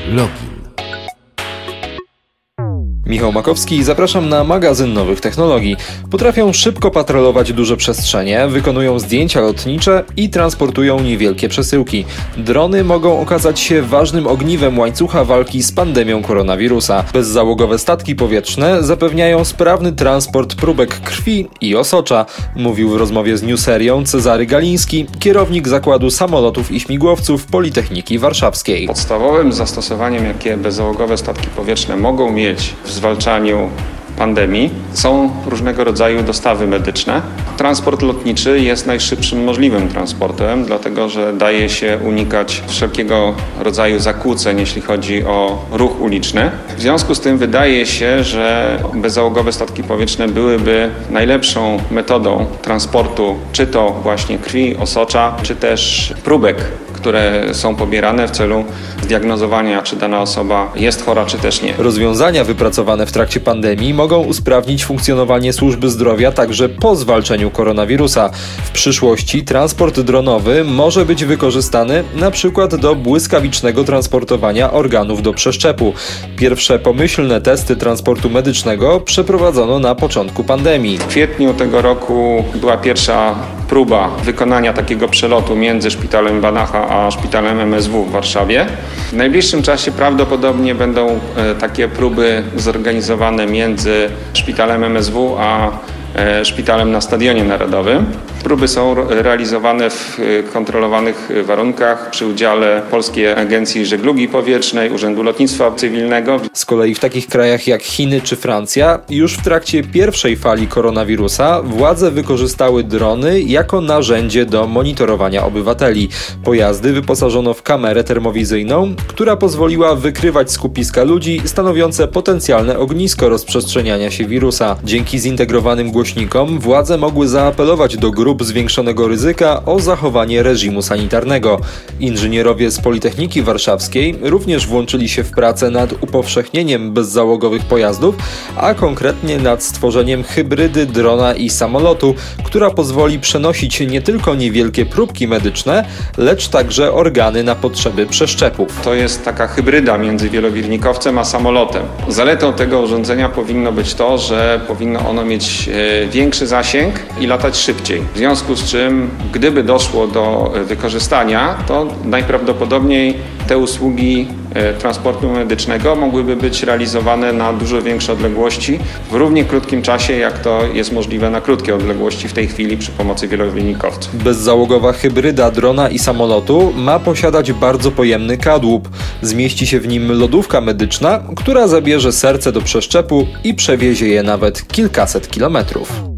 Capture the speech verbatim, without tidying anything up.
Login. Michał Makowski, zapraszam na magazyn nowych technologii. Potrafią szybko patrolować duże przestrzenie, wykonują zdjęcia lotnicze i transportują niewielkie przesyłki. Drony mogą okazać się ważnym ogniwem łańcucha walki z pandemią koronawirusa. Bezzałogowe statki powietrzne zapewniają sprawny transport próbek krwi i osocza, mówił w rozmowie z Newserią Cezary Galiński, kierownik Zakładu Samolotów i Śmigłowców Politechniki Warszawskiej. Podstawowym zastosowaniem, jakie bezzałogowe statki powietrzne mogą mieć w zwalczaniu pandemii, są różnego rodzaju dostawy medyczne. Transport lotniczy jest najszybszym możliwym transportem, dlatego że daje się unikać wszelkiego rodzaju zakłóceń, jeśli chodzi o ruch uliczny. W związku z tym wydaje się, że bezzałogowe statki powietrzne byłyby najlepszą metodą transportu, czy to właśnie krwi, osocza, czy też próbek, które są pobierane w celu zdiagnozowania, czy dana osoba jest chora, czy też nie. Rozwiązania wypracowane w trakcie pandemii mogą usprawnić funkcjonowanie służby zdrowia także po zwalczeniu koronawirusa. W przyszłości transport dronowy może być wykorzystany na przykład do błyskawicznego transportowania organów do przeszczepu. Pierwsze pomyślne testy transportu medycznego przeprowadzono na początku pandemii. W kwietniu tego roku była pierwsza próba wykonania takiego przelotu między szpitalem Banacha a szpitalem M S W w Warszawie. W najbliższym czasie prawdopodobnie będą e, takie próby zorganizowane między szpitalem M S W a e, szpitalem na Stadionie Narodowym. Próby są realizowane w kontrolowanych warunkach przy udziale Polskiej Agencji Żeglugi Powietrznej, Urzędu Lotnictwa Cywilnego. Z kolei w takich krajach jak Chiny czy Francja już w trakcie pierwszej fali koronawirusa władze wykorzystały drony jako narzędzie do monitorowania obywateli. Pojazdy wyposażono w kamerę termowizyjną, która pozwoliła wykrywać skupiska ludzi stanowiące potencjalne ognisko rozprzestrzeniania się wirusa. Dzięki zintegrowanym głośnikom władze mogły zaapelować do grup zwiększonego ryzyka o zachowanie reżimu sanitarnego. Inżynierowie z Politechniki Warszawskiej również włączyli się w pracę nad upowszechnieniem bezzałogowych pojazdów, a konkretnie nad stworzeniem hybrydy drona i samolotu, która pozwoli przenosić nie tylko niewielkie próbki medyczne, lecz także organy na potrzeby przeszczepów. To jest taka hybryda między wielowirnikowcem a samolotem. Zaletą tego urządzenia powinno być to, że powinno ono mieć większy zasięg i latać szybciej. W związku z czym, gdyby doszło do wykorzystania, to najprawdopodobniej te usługi transportu medycznego mogłyby być realizowane na dużo większe odległości w równie krótkim czasie, jak to jest możliwe na krótkie odległości w tej chwili przy pomocy wielowirnikowców. Bezzałogowa hybryda drona i samolotu ma posiadać bardzo pojemny kadłub. Zmieści się w nim lodówka medyczna, która zabierze serce do przeszczepu i przewiezie je nawet kilkaset kilometrów.